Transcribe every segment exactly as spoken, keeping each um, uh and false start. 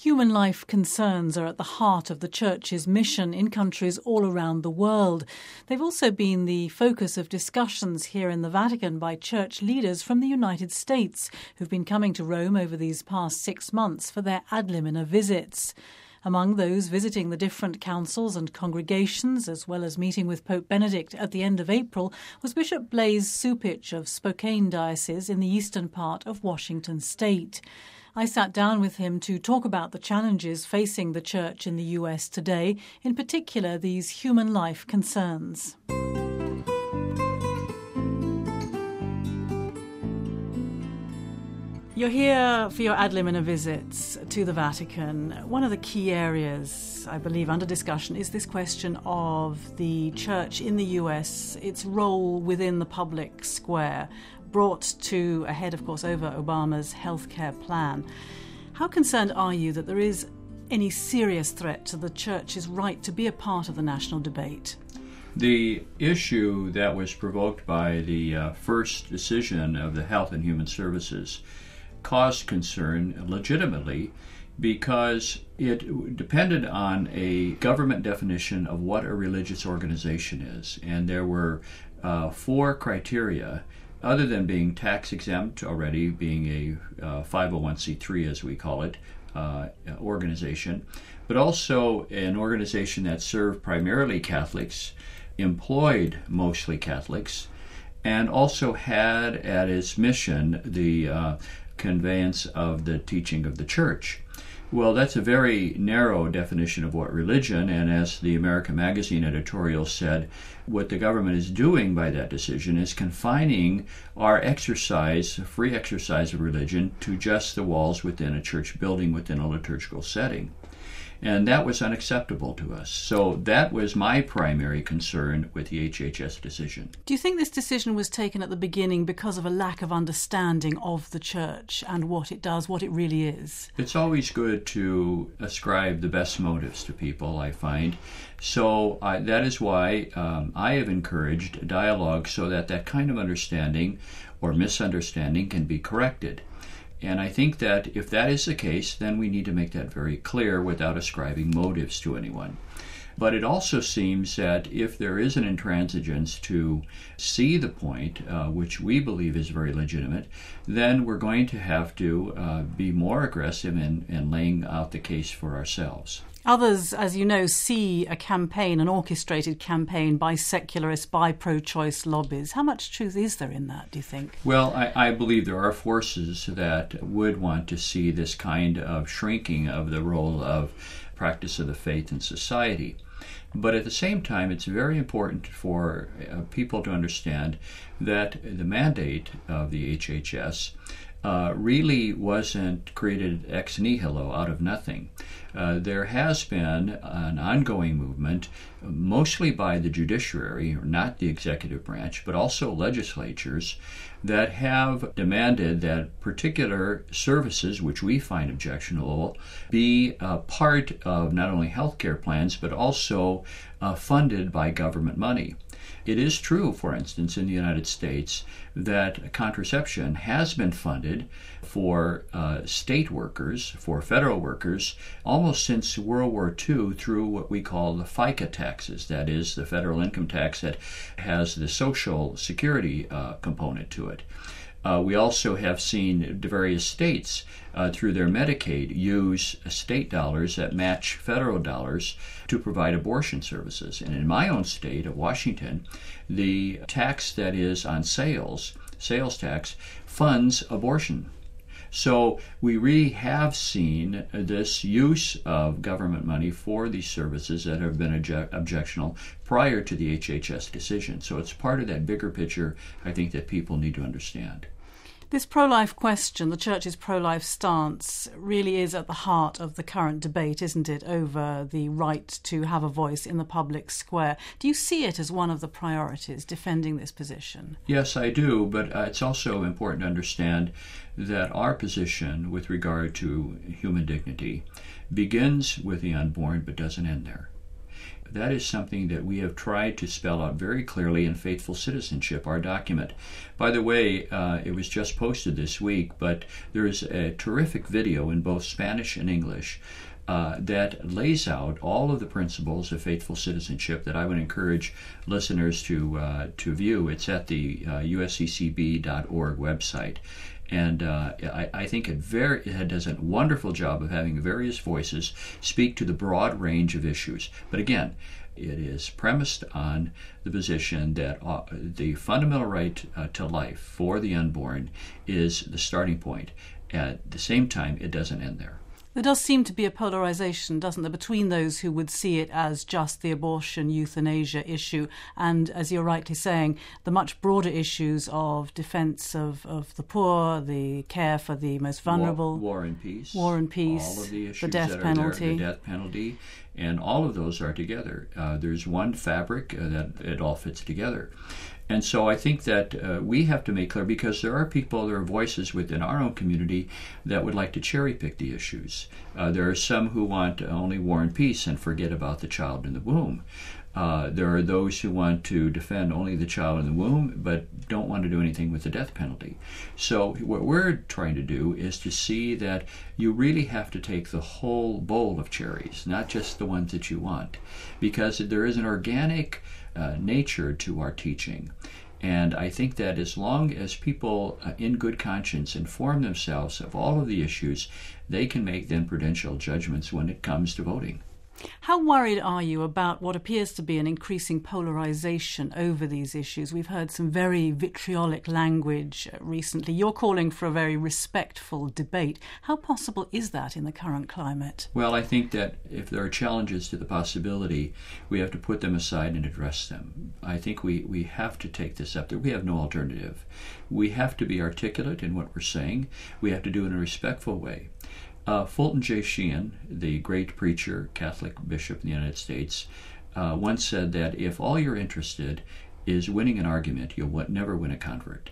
Human life concerns are at the heart of the Church's mission in countries all around the world. They've also been the focus of discussions here in the Vatican by Church leaders from the United States who've been coming to Rome over these past six months for their ad limina visits. Among those visiting the different councils and congregations, as well as meeting with Pope Benedict at the end of April, was Bishop Blaise Cupich of Spokane Diocese in the eastern part of Washington State. I sat down with him to talk about the challenges facing the Church in the U S today, in particular these human life concerns. You're here for your ad limina visits to the Vatican. One of the key areas, I believe, under discussion is this question of the Church in the U S, its role within the public square, brought to a head, of course, over Obama's healthcare plan. How concerned are you that there is any serious threat to the Church's right to be a part of the national debate? The issue that was provoked by the uh, first decision of the Health and Human Services caused concern legitimately because it depended on a government definition of what a religious organization is. And there were uh, four criteria, other than being tax exempt already, being a uh, five oh one c three, as we call it, uh, organization, but also an organization that served primarily Catholics, employed mostly Catholics, and also had at its mission the uh, conveyance of the teaching of the Church. Well, that's a very narrow definition of what religion, and as the American Magazine editorial said, what the government is doing by that decision is confining our exercise, free exercise of religion, to just the walls within a church building within a liturgical setting. And that was unacceptable to us. So that was my primary concern with the H H S decision. Do you think this decision was taken at the beginning because of a lack of understanding of the Church and what it does, what it really is? It's always good to ascribe the best motives to people, I find. So uh, that is why um, I have encouraged dialogue so that that kind of understanding or misunderstanding can be corrected. And I think that if that is the case, then we need to make that very clear without ascribing motives to anyone. But it also seems that if there is an intransigence to see the point, uh, which we believe is very legitimate, then we're going to have to uh, be more aggressive in, in laying out the case for ourselves. Others, as you know, see a campaign, an orchestrated campaign by secularists, by pro-choice lobbies. How much truth is there in that, do you think? Well, I, I believe there are forces that would want to see this kind of shrinking of the role of practice of the faith in society. But at the same time, it's very important for uh, people to understand that the mandate of the H H S Uh, really wasn't created ex nihilo, out of nothing. Uh, there has been an ongoing movement, mostly by the judiciary, or not the executive branch, but also legislatures, that have demanded that particular services, which we find objectionable, be a part of not only healthcare plans, but also uh, funded by government money. It is true, for instance, in the United States, that contraception has been funded for uh, state workers, for federal workers, almost since World War Two through what we call the FICA taxes, that is, the federal income tax that has the social security uh, component to it. Uh, we also have seen the various states, uh, through their Medicaid, use state dollars that match federal dollars to provide abortion services. And in my own state of Washington, the tax that is on sales, sales tax, funds abortion. So we really have seen this use of government money for these services that have been obje- objectionable prior to the H H S decision. So it's part of that bigger picture, I think, that people need to understand. This pro-life question, the Church's pro-life stance, really is at the heart of the current debate, isn't it, over the right to have a voice in the public square. Do you see it as one of the priorities, defending this position? Yes, I do, but uh, it's also important to understand that our position with regard to human dignity begins with the unborn but doesn't end there. That is something that we have tried to spell out very clearly in Faithful Citizenship, our document. By the way, uh, it was just posted this week, but there is a terrific video in both Spanish and English uh, that lays out all of the principles of faithful citizenship that I would encourage listeners to uh, to view. It's at the uh, U S C C B dot org website. And uh, I, I think it very it does a wonderful job of having various voices speak to the broad range of issues. But again, it is premised on the position that uh, the fundamental right uh, to life for the unborn is the starting point. At the same time, it doesn't end there. There does seem to be a polarization, doesn't there, between those who would see it as just the abortion, euthanasia issue and, as you're rightly saying, the much broader issues of defence of, of the poor, the care for the most vulnerable. War, war and peace. War and peace. All of the issues the death that are penalty. there, the death penalty. And all of those are together. Uh, there's one fabric uh, that it all fits together. And so I think that uh, we have to make clear, because there are people, there are voices within our own community that would like to cherry pick the issues. Uh, there are some who want only war and peace and forget about the child in the womb. Uh, there are those who want to defend only the child in the womb but don't want to do anything with the death penalty. So what we're trying to do is to see that you really have to take the whole bowl of cherries, not just the ones that you want, because there is an organic uh, nature to our teaching. And I think that as long as people uh, in good conscience inform themselves of all of the issues, they can make then prudential judgments when it comes to voting. How worried are you about what appears to be an increasing polarization over these issues? We've heard some very vitriolic language recently. You're calling for a very respectful debate. How possible is that in the current climate? Well, I think that if there are challenges to the possibility, we have to put them aside and address them. I think we, we have to take this up. We have no alternative. We have to be articulate in what we're saying. We have to do it in a respectful way. Uh, Fulton J. Sheehan, the great preacher, Catholic bishop in the United States, uh, once said that if all you're interested is winning an argument, you'll never win a convert.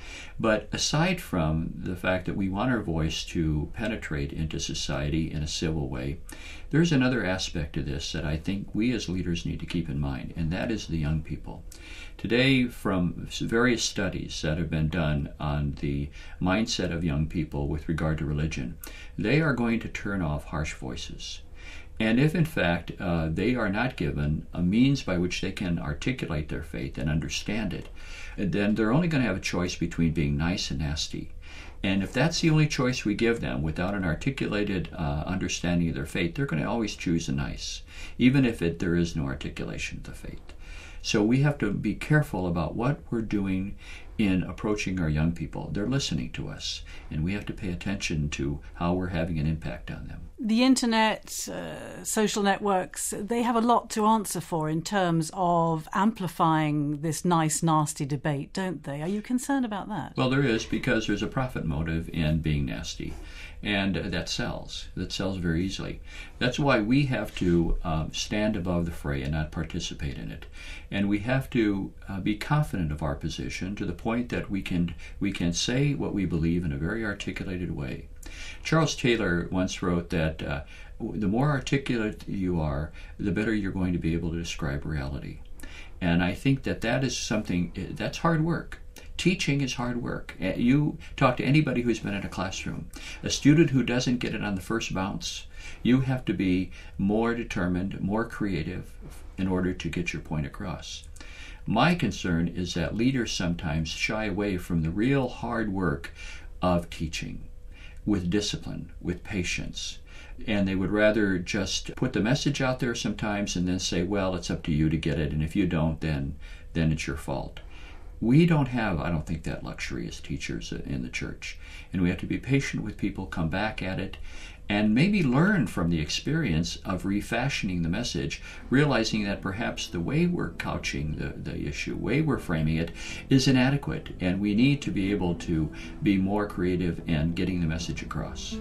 But aside from the fact that we want our voice to penetrate into society in a civil way, there's another aspect to this that I think we as leaders need to keep in mind, and that is the young people. Today, from various studies that have been done on the mindset of young people with regard to religion, they are going to turn off harsh voices. And if, in fact, uh, they are not given a means by which they can articulate their faith and understand it, then they're only going to have a choice between being nice and nasty. And if that's the only choice we give them without an articulated uh, understanding of their faith, they're going to always choose the nice, even if it, there is no articulation of the faith. So we have to be careful about what we're doing in approaching our young people. They're listening to us, and we have to pay attention to how we're having an impact on them. The internet, uh, social networks, they have a lot to answer for in terms of amplifying this nice, nasty debate, don't they? Are you concerned about that? Well, there is, because there's a profit motive in being nasty. And uh, that sells. That sells very easily. That's why we have to um, stand above the fray and not participate in it. And we have to uh, be confident of our position to the point that we can we can say what we believe in a very articulated way. Charles Taylor once wrote that uh, the more articulate you are, the better you're going to be able to describe reality. And I think that that is something, that's hard work. Teaching is hard work. You talk to anybody who's been in a classroom. A student who doesn't get it on the first bounce, you have to be more determined, more creative in order to get your point across. My concern is that leaders sometimes shy away from the real hard work of teaching with discipline, with patience. And they would rather just put the message out there sometimes and then say, well, it's up to you to get it, and if you don't, then then it's your fault. We don't have, I don't think, that luxury as teachers in the church. And we have to be patient with people, come back at it, and maybe learn from the experience of refashioning the message, realizing that perhaps the way we're couching the, the issue, way we're framing it, is inadequate, and we need to be able to be more creative in getting the message across.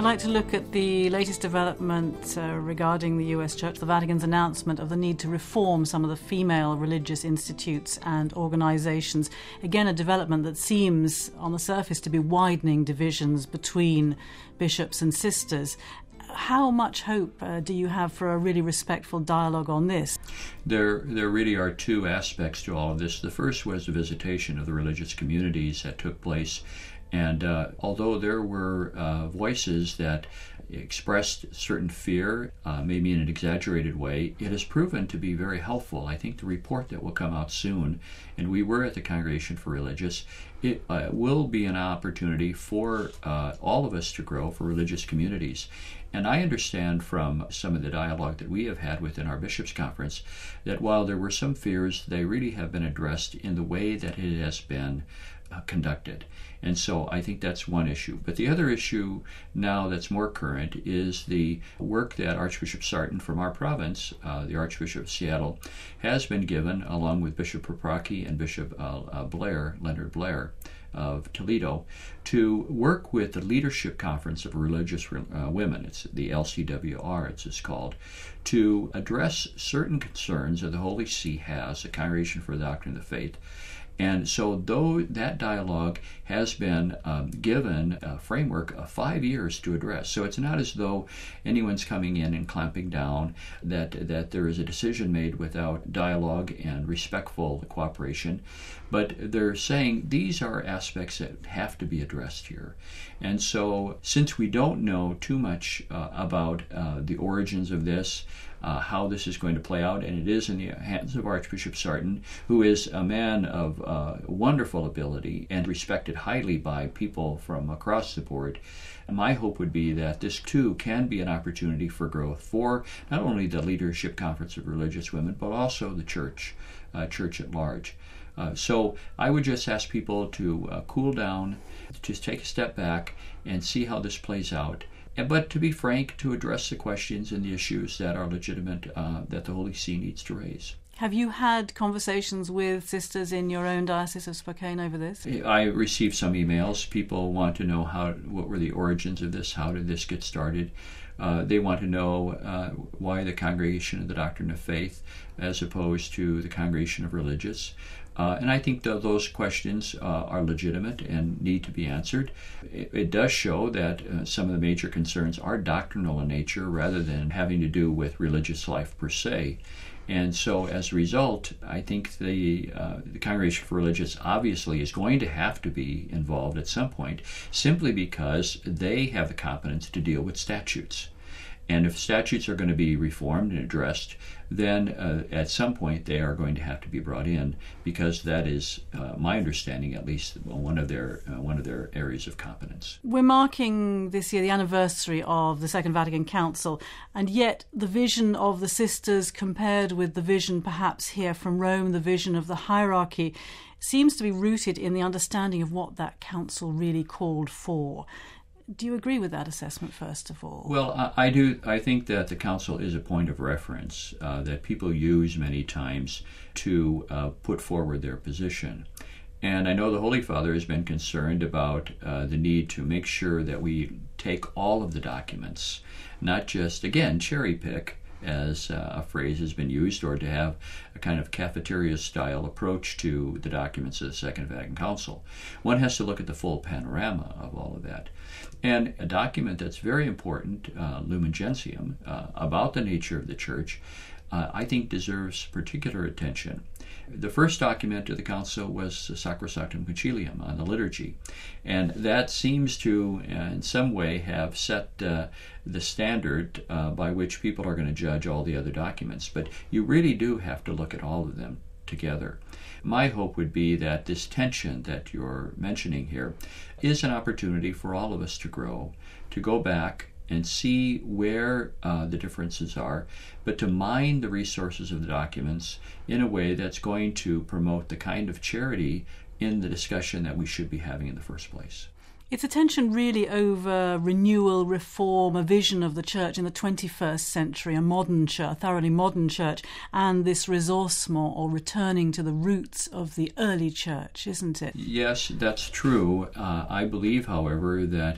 I'd like to look at the latest development uh, regarding the U S Church, the Vatican's announcement of the need to reform some of the female religious institutes and organizations. Again, a development that seems on the surface to be widening divisions between bishops and sisters. How much hope uh, do you have for a really respectful dialogue on this? There, there really are two aspects to all of this. The first was the visitation of the religious communities that took place. And uh, although there were uh, voices that expressed certain fear, uh, maybe in an exaggerated way, it has proven to be very helpful. I think the report that will come out soon, and we were at the Congregation for Religious, it uh, will be an opportunity for uh, all of us to grow, for religious communities. And I understand from some of the dialogue that we have had within our bishops' conference that while there were some fears, they really have been addressed in the way that it has been uh, conducted. And so I think that's one issue. But the other issue now that's more current is the work that Archbishop Sarton from our province, uh, the Archbishop of Seattle, has been given, along with Bishop Paprocki and Bishop uh, uh, Blair, Leonard Blair of Toledo, to work with the Leadership Conference of Religious uh, Women, it's the L C W R it's, it's called, to address certain concerns that the Holy See has, the Congregation for the Doctrine of the Faith. And so though that dialogue has been um, given a framework of five years to address, so it's not as though anyone's coming in and clamping down, that, that there is a decision made without dialogue and respectful cooperation, but they're saying these are aspects that have to be addressed here. And so since we don't know too much uh, about uh, the origins of this, Uh, how this is going to play out, and it is in the hands of Archbishop Sarton, who is a man of uh, wonderful ability and respected highly by people from across the board. And my hope would be that this too can be an opportunity for growth for not only the Leadership Conference of Religious Women, but also the church, uh, church at large. Uh, so I would just ask people to uh, cool down, just take a step back and see how this plays out. But to be frank, to address the questions and the issues that are legitimate, uh, that the Holy See needs to raise. Have you had conversations with sisters in your own Diocese of Spokane over this? I received some emails. People want to know how, what were the origins of this, how did this get started. Uh, they want to know uh, why the Congregation of the Doctrine of Faith as opposed to the Congregation of Religious. Uh, and I think that those questions uh, are legitimate and need to be answered. It, it does show that uh, some of the major concerns are doctrinal in nature rather than having to do with religious life per se. And so as a result, I think the, uh, the Congregation for Religious obviously is going to have to be involved at some point, simply because they have the competence to deal with statutes. And if statutes are going to be reformed and addressed, then uh, at some point they are going to have to be brought in, because that is, uh, my understanding at least, one of their uh, one of their areas of competence. We're marking this year the anniversary of the Second Vatican Council, and yet the vision of the sisters compared with the vision perhaps here from Rome, the vision of the hierarchy, seems to be rooted in the understanding of what that council really called for. Do you agree with that assessment, first of all? Well, I, I do. I think that the council is a point of reference uh, that people use many times to uh, put forward their position. And I know the Holy Father has been concerned about uh, the need to make sure that we take all of the documents, not just, again, cherry pick, as uh, a phrase has been used, or to have a kind of cafeteria-style approach to the documents of the Second Vatican Council. One has to look at the full panorama of all of that. And a document that's very important, uh, Lumen Gentium, uh, about the nature of the Church, uh, I think deserves particular attention. The first document of the Council was the Sacrosanctum Concilium on the liturgy, and that seems to, uh, in some way, have set uh, the standard uh, by which people are going to judge all the other documents. But you really do have to look at all of them together. My hope would be that this tension that you're mentioning here is an opportunity for all of us to grow, to go back and see where uh, the differences are, but to mine the resources of the documents in a way that's going to promote the kind of charity in the discussion that we should be having in the first place. It's a tension really over renewal, reform, a vision of the church in the twenty-first century, a modern church, a thoroughly modern church, and this ressourcement, or returning to the roots of the early church, isn't it? Yes, that's true. Uh, I believe, however, that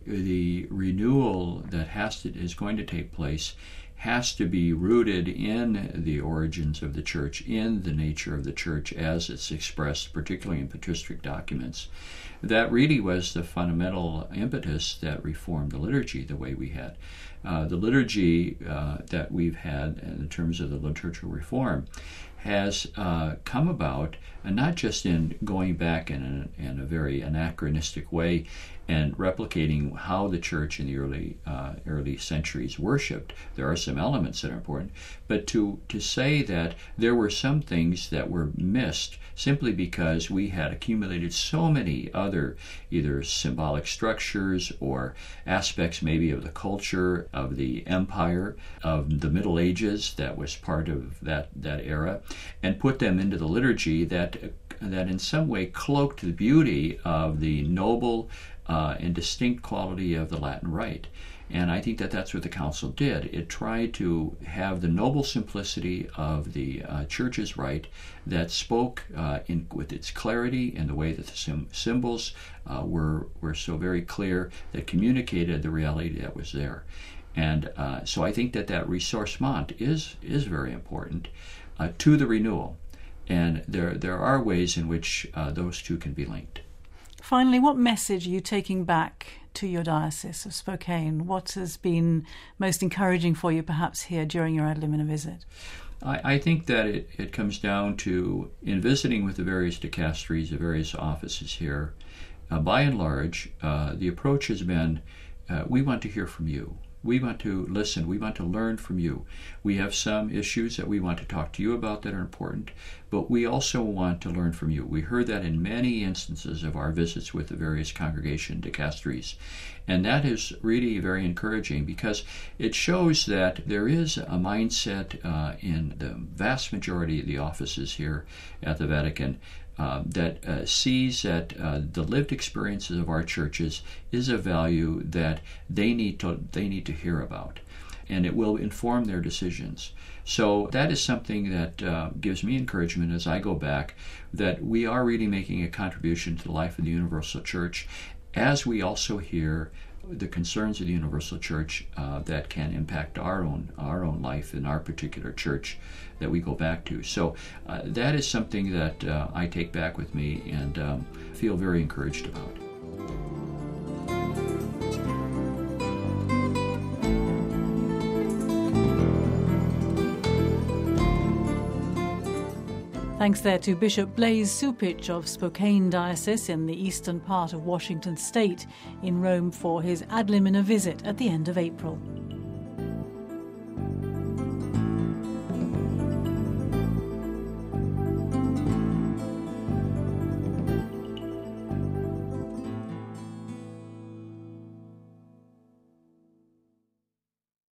the renewal that has to, is going to take place has to be rooted in the origins of the church, in the nature of the church as it's expressed, particularly in patristic documents. That really was the fundamental impetus that reformed the liturgy the way we had. Uh, the liturgy uh, that we've had in terms of the liturgical reform has uh, come about, and not just in going back in a, in a very anachronistic way and replicating how the church in the early uh, early centuries worshipped. There are some elements that are important, but to, to say that there were some things that were missed simply because we had accumulated so many other either symbolic structures or aspects maybe of the culture, of the empire, of the Middle Ages that was part of that, that era, and put them into the liturgy that that in some way cloaked the beauty of the noble uh, and distinct quality of the Latin Rite. And I think that that's what the Council did. It tried to have the noble simplicity of the uh, Church's rite that spoke uh, in, with its clarity and the way that the sim- symbols uh, were, were so very clear, that communicated the reality that was there. And uh, so I think that that ressourcement is, is very important uh, to the renewal. And there there are ways in which uh, those two can be linked. Finally, what message are you taking back to your Diocese of Spokane? What has been most encouraging for you perhaps here during your ad limina visit? I, I think that it, it comes down to, in visiting with the various dicasteries, the various offices here, uh, by and large, uh, the approach has been, uh, we want to hear from you. We want to listen. We want to learn from you. We have some issues that we want to talk to you about that are important, but we also want to learn from you. We heard that in many instances of our visits with the various congregation dicasteries. And that is really very encouraging because it shows that there is a mindset uh, in the vast majority of the offices here at the Vatican Uh, that uh, sees that uh, the lived experiences of our churches is a value that they need to they need to hear about, and it will inform their decisions. So that is something that uh, gives me encouragement as I go back, that we are really making a contribution to the life of the Universal Church, as we also hear the concerns of the Universal Church uh, that can impact our own our own life in our particular church that we go back to. So uh, that is something that uh, I take back with me and um, feel very encouraged about. Thanks there to Bishop Blaise Cupich of Spokane Diocese in the eastern part of Washington State in Rome for his ad limina visit at the end of April.